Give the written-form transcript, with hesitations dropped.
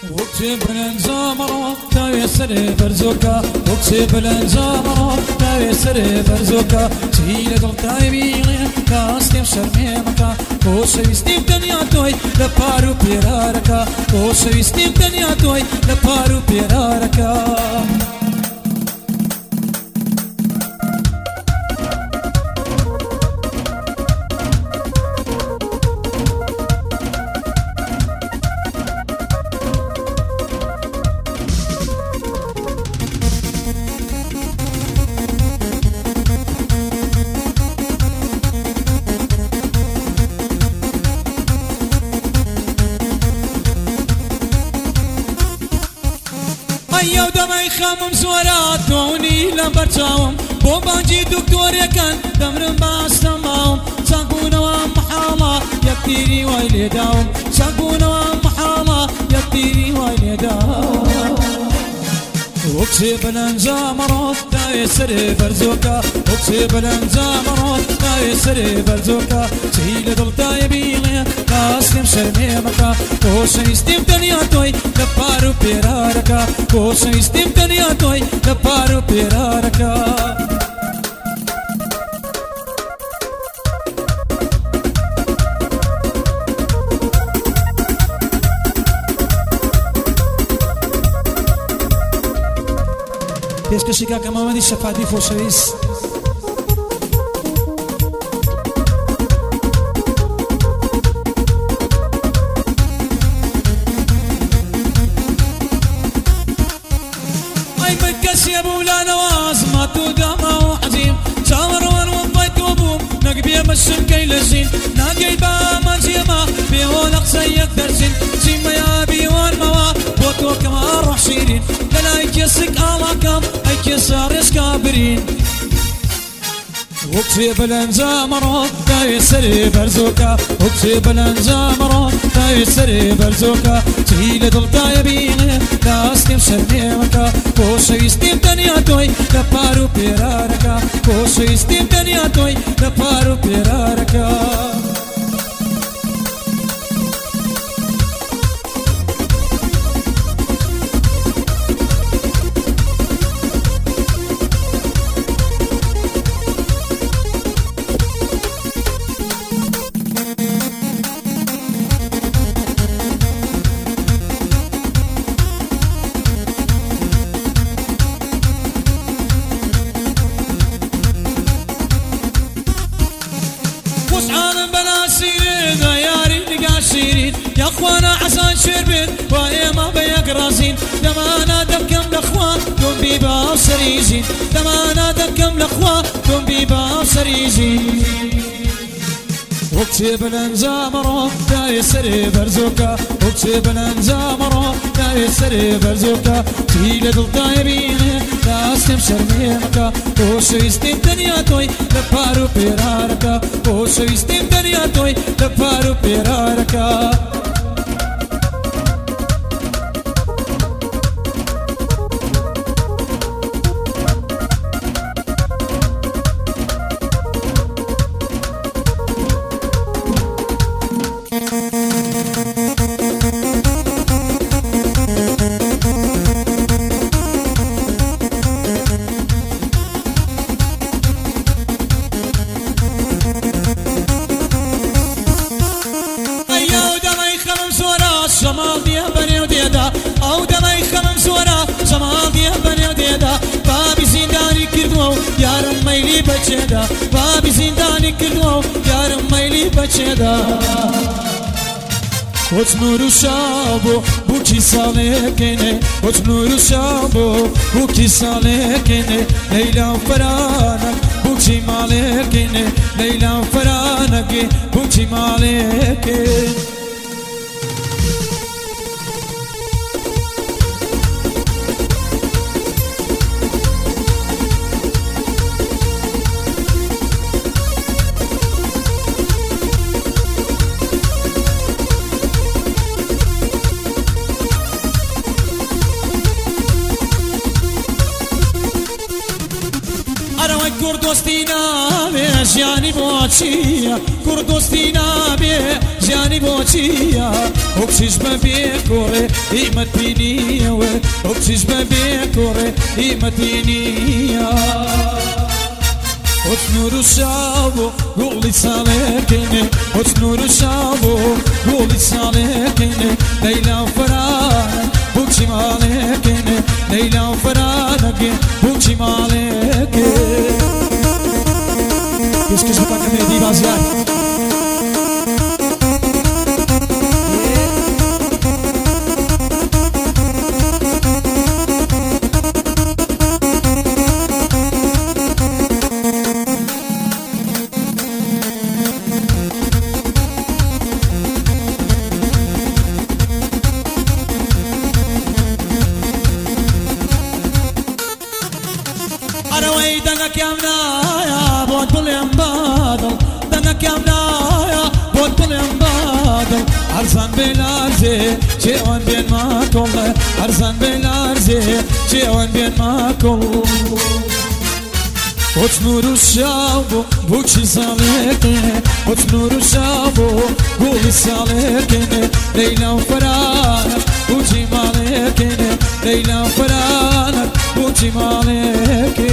وكتب الانزامرو تايسر برزوكا وكتب الانزامرو تايسر برزوكا تيل دلتا يبيغي كاستيم شرميمكا وشويستيم دنيا توي لبارو بيراركا وشويستيم دنيا توي لبارو بيراركا يا دمي خمم زورات دوني لبرجاوم بوبانجي دكتور يكن دمرم باستماوم ساقونا ومحاما يكتيري ويلي داوم ساقونا ومحاما يكتيري ويلي داوم وكسب الانزامرو تايسر برزوكا وكسب الانزامرو تايسر برزوكا سهيل دلتا يبيغي كاسلم شرميمكا كوشا يستيم دنيا توي لبارو بيراركا كوشا يستيم دنيا توي لبارو بيراركا پێشکەشی کاکە مامەدی شەفادی خۆشەویست ئەی من کەسێ بوو لا نەوازمە تو داما و حەزیم چاوەڕوان وەڵی تۆ بووم نەکبێ مەشنکەی لە ژین ناگەی بە ئامانجێمە بێوە لە قسەی یەک دەرچین چیمەیا بیوانمەوە بۆ تۆ کەما ڕۆح شیرین لەلای کێسک ئاڵاکەم ئەی کێسە ڕێژکا برین وكتب الانزامرو تايسر برزوكا وكتب الانزامرو تايسر برزوكا تهيل دلتا يبيغي كاستيم شرميمكا كوشا يستيم دنيا توي لبارو بيراركا كوشا يستيم دنيا توي لبارو بيراركا يا اخوانا حسن شربت وايما بيك راسين دمانا دكم الاخوان دون بيبا وسريزين دمانا دكم الاخوان دون بيبا وسريزين وكتب الانزامرو تايسر برزوكا وكتب الانزامرو تايسر برزوكا تهيل دلتا يبيغي كاستيم شرميمكا كوشا يستيم دنيا توي لبارو بيراركا كوشا يستيم دنيا توي لبارو بيراركا شمال ديا بني وديدا او دمي خمم سورا شمال ديا بني وديدا بابي زنداني كردو يارم ميلي بچدا بابي زنداني كردو يارم ميلي بچدا وچ نور شابو بو کی سالکینه وچ نور شابو بو کی سالکینه لیلا فرانک بو کی مالکینه لیلا فرانک بو کی مالکینه كردو دۆستینابێ ژیانی بۆچیە کوڕ دۆستینابێ ژیانی بۆچیە ئۆکسیش بەبێ کۆڕێ ئیمەتی نییەوە ئۆکسیش بەبێ کۆڕێ ئیمەتی نییە Ot nuru şavo, guli salekene. Ot nuru şavo, guli salekene. Leyla farana, bukçi malekene. Leyla farana, bukçi malekene. Qu'est-ce que je peux pas te dire, Bazial? دنك يا منايا بود بليم بادل دنك يا منايا بود بليم بادل أرزان بالأرزي شيوان بين ما كل أرزان بالأرزي شيوان بين ما كل Ot nuru şavo, buçi salekene. Ot nuru şavo, guli salekene. Leyla farana, buçi malekene. Leyla farana, buçi malekene.